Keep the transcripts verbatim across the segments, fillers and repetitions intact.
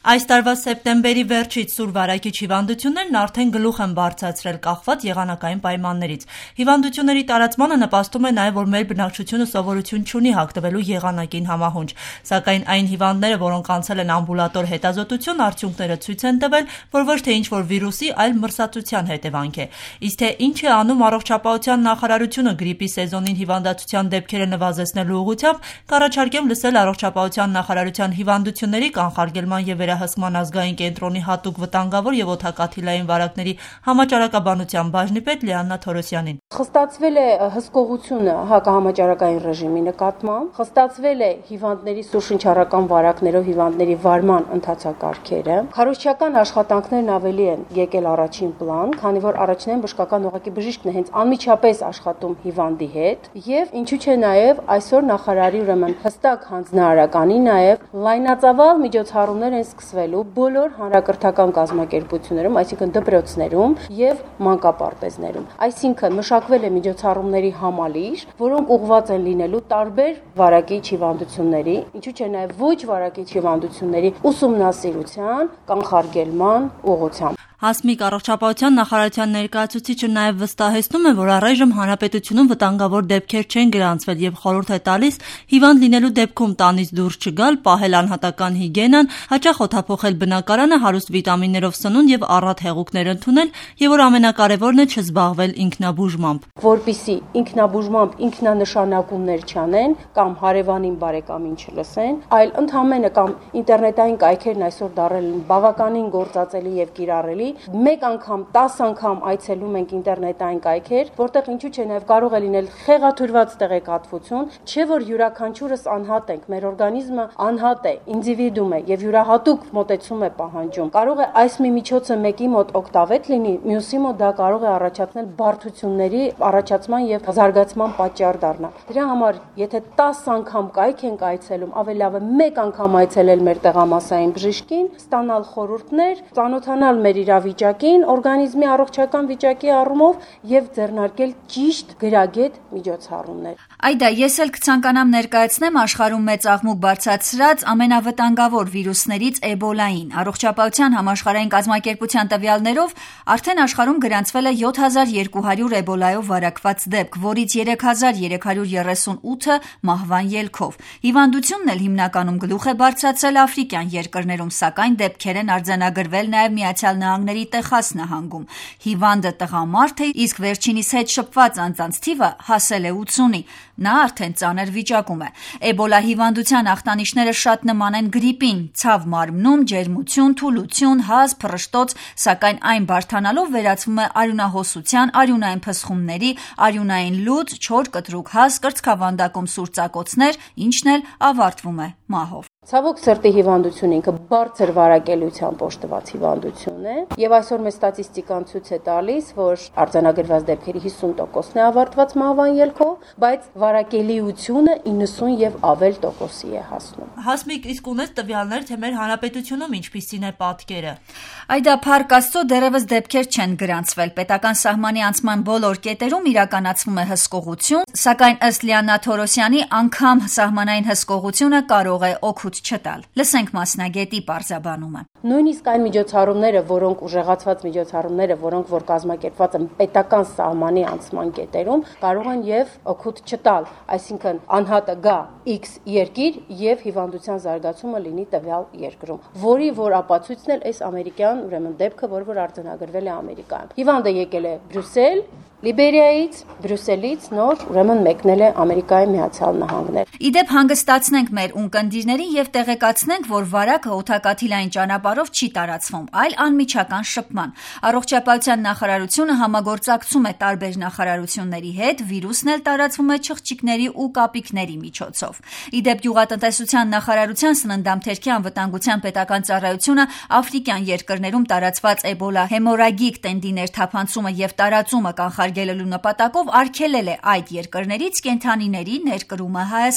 Այս տարվա սեպտեմբերի վերջից սուր վարակիչ հիվանդություններն արդեն գլուխ են բարձրացրել կախված եղանակային պայմաններից։ Հիվանդությունների տարածմանը նպաստում է նաև, որ մեր բնակչությունը սովորություն չունի հագնվելու եղանակին համահունչ։ Սակայն այն հիվանդները, որոնք անցել են ամբուլատոր հետազոտություն, արդյունքները ցույց են տվել, որ ոչ թե ինչ-որ վիրուսի, այլ մրսածության հետևանք է։ Իսկ թե ինչ է անում Առողջապահության նախարարությունը գրիպի սեզոնին հիվանդացության դեպքերը նվազեցնելու ուղղությամբ, կառաջարկեմ լսել Առողջապահության նախարարության հիվանդությունների կանխարգելման և վերահսկման ազգային կենտրոնի հատուկ վտանգավոր և օդակաթիլային վարակների համաճարակաբանության բաժնի պետ Լիաննա Թորոսյանին։ Խստացվել է հսկողությունը հակահամաճարակային ռեժիմի նկատմամբ, խստացվել է հիվանդների սուրշնչառական վարակներով հիվանդների վարման ընթացակարգերը։ Քարոզչական աշխատանքներն ավելի են եկել առաջին պլան, քանի որ առաջնային բժշկական օղակի բժիշկն է հենց անմիջապես աշխատում հիվանդի հետ, եւ ինչու՞ չէ նաեւ այսօր նախարարի ուրեմն հստակ հանձնարարականի նաեւ լայնածավալ միջոցառումներ են սկսվելու բոլոր հանրակրթական կազմակերպություններում, այսինքն դպրոցներում եւ մանկապարտեզներում։ Այսինքն մշակվել է միջոցառումների համալիր, որոնք ուղղված են լինելու տարբեր վարակիչ հիվանդությունների, ինչու՞ չէ նաեւ ոչ վարակիչ հիվանդությունների ուսումնասիրության, կանխարգելման ուղղությամբ։ Հասմիկ Առողջապահության նախարարության ներկայացուցիչը նաև վստահեցնում է, որ առայժմ հանրապետությունում վտանգավոր դեպքեր չեն գրանցվել եւ խորհուրդ է տալիս հիվանդ լինելու դեպքում տանից դուրս չգալ, պահել անհատական հիգիենան, հաճախ օդափոխել բնակարանը, հարուստ վիտամիններով սնունդ եւ առատ հեղուկներ ընդունել եւ որ ամենակարևորն է չզբաղվել ինքնաբուժմամբ։ Որպեսզի ինքնաբուժմամբ ինքնանշանակումներ չանեն կամ հարևանին բարեկամին չլսեն, այլ ընդհանրապես կամ ինտերնետային կայքերն այսօր դարել են բավականին գործածելի եւ կիրառելի։ Մեկ անգամ, տաս անգամ այցելում ենք ինտերնետային կայքեր, որտեղ ինչու՞ չէ նաև կարող է լինել խեղաթյուրված տեղեկատվություն, չէ որ յուրաքանչյուրս անհատ ենք, մեր օրգանիզմը անհատ է, ինդիվիդուում է եւ յուրահատուկ մոտեցում է պահանջում։ Կարող է այս մի միջոցը մեկի մոտ օգտավետ լինի, մյուսի մոտ դա կարող է առաջացնել բարդությունների առաջացման եւ զարգացման պատճառ դառնալ։ Դրա համար, եթե տաս անգամ կայք ենք այցելում, ավելի լավ է մեկ անգամ այցելել մեր տեղամասային բժշկին, ստանալ խորհուրդներ, ծանոթանալ մեր իրավիճակին, օրգանիզմի առողջական վիճակի առումով եւ ձեռնարկել ճիշտ գրագետ միջոցառումներ։ Այդա, ես էլ կցանկանամ ներկայացնեմ աշխարհում մեծ աղմուկ բարձրացրած ամենավտանգավոր վիրուսներից Էբոլային։ Առողջապահության համաշխարհային կազմակերպության տվյալներով արդեն աշխարհում գրանցվել է յոթ հազար երկու հարյուր Էբոլայով վարակված դեպք, որից երեք հազար երեք հարյուր երեսունութը մահվան ելքով։ Հիվանդությունն էլ հիմնականում գլուխ է բարձրացել աֆրիկյան երկրներում, սակայն դեպքեր են արձանագրվել նաև Միացյալ Նահանգների Տեխաս նահանգում։ Հիվանդը տղամարդ է, իսկ վերջինիս հետ շփված անձանց թիվը հասել է ութսունի։ Նա արդեն ծանր վիճակում է։ Էբոլա հիվանդության ախտանիշները շատ նման են գրիպին՝ ցավ մարմնում, ջերմություն, թուլություն, հազ, փռշտոց, սակայն այն բարդանալով վերածվում է արյունահոսության, արյունային փսխումների, արյունային լուծ, չոր կտրուկ հազ, կրծքավանդակում սուր ծակոցներ, ինչն էլ ավարտվում է մահով։ Ցավոք սրտի հիվանդությունը ինքը բարձր վարակելիությամբ օժտված հիվանդություն է եւ այսօր մեր ստատիստիկան ցույց է տալիս, որ արձանագրված դեպքերի հիսուն տոկոսն է ավարտված մահվան ելքով, բայց վարակելիությունը իննսուն եւ ավել տոկոսի է հասնում։ Հասմիկ, իսկ ունես տվյալներ, թե մեր հանրապետությունում ինչպիսին է պատկերը։ Այդա, փառք Աստծո, դեռևս դեպքեր չեն գրանցվել։ Պետական սահմանի անցման բոլոր կետերում իրականացվում է հսկողություն, սակայն ըստ Լիաննա Թորոսյանի, անգամ սահմանային հսկողությունը կարող է օգուտ չտալ։ Լսենք մասնագետի պարզաբանումը։ Նույնիսկ այն միջոցառումները, որոնք ուժեղացված միջոցառումները, որոնք որ կազմակերպված են պետական սահմանի անցման կետերում, կարող են եւ օգուտ չտալ, այսինքն անհատը գա X երկիր եւ հիվանդության զարգացումը լինի տվյալ երկրում, որի որ ապացույցն էլ այս ամերիկյան ուրեմն դեպքը, որ որ արձանագրվել է Ամերիկայում։ Հիվանդը եկել է Բրյուսել, Լիբերիայից, Բրյուսելից նոր ուրեմն մեկնել է Ամերիկայի Միացյալ Նահանգներ։ Իդեպ հանգստացնենք մեր ունկնդիրներին եւ տեղեկացնենք, որ վարակը օդակաթիլային ճանապարհով չի տարածվում, այլ անմիջական շփման։ Առողջապահության նախարարությունը համագործակցում է տարբեր նախարարությունների հետ, վիրուսն էլ տարածվում է չղջիկների ու կապիկների միջոցով։ Իդեպ գյուղատնտեսության նախարարության սննդամթերքի անվտանգության պետական ծառայությունը աֆրիկյան երկրներում տարածված Էբոլա հեմորագիկ տենդի ներթափանցումը եւ տարածումը կանխարգելելու նպատակով արգելել է այդ երկրներից կենդանիների ներկրումը Հայաստան։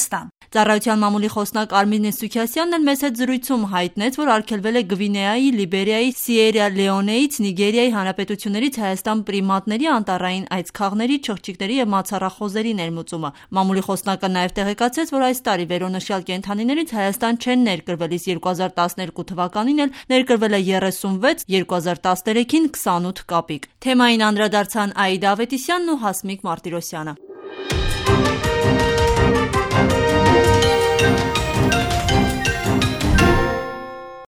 Ծառայության մամուլի խոսնակ Արմին Սուքիասյանն էլ մեծ հետ զրույցում հայտնեց, որ արգելվել է Գվինեայի, Լիբերիայի, Սիերա Լեոնեից, Նիգերիայի հանրապետություններից Հայաստան պրիմատների, անտառային այծքաղների, չղջիկների եւ մացառախոզերի ներմուծումը։ Մամուլի խոսնակը նաեւ տեղեկացրեց, որ այս տարի վերոնշյալ կենդանիներից Հայաստան չեն ներկրվել, իսկ երկու հազար տասներկու թվականին էլ ներկրվել է երեսունվեց, երկու հազար տասներեքին քսանութ կապիկ։ Թեմային անդրադարձան Աիդա Ավետիսյանն ու Հասմիկ Մարտիրոսյանը։